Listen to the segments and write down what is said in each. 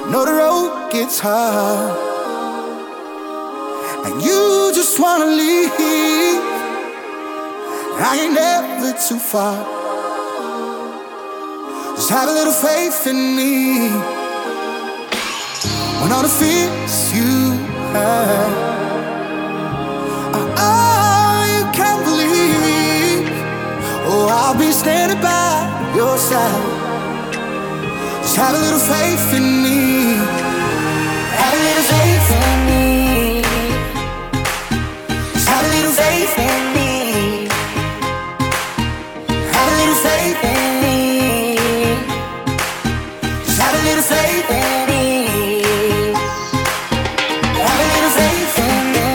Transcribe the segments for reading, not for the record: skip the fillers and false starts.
Know the road gets hard, and you just wanna leave. I ain't never too far. Just have a little faith in me. When all the fears you have are all you can believe, oh, I'll be standing by your side. Just have a little faith in me. Have a little faith in me. Just have a little faith in me. Have a little faith in me. Just have a little faith in me. Have a little faith in me.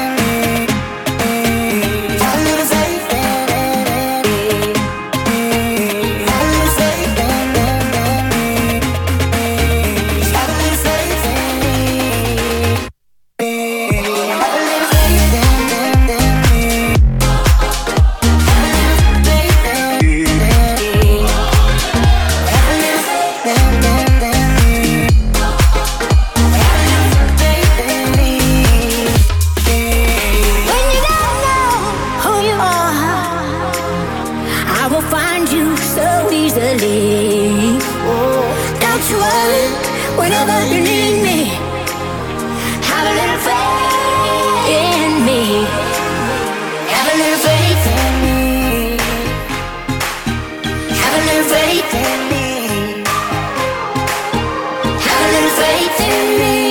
Have a little faith in me. Have a little faith in me. Have a little faith in me. Have a little faith in me. When you don't know who you are, I will find you so easily. Don't you worry, whenever you need me, have a little faith in me. Have a little faith in me. Have a little faith in me. Have a little faith in me.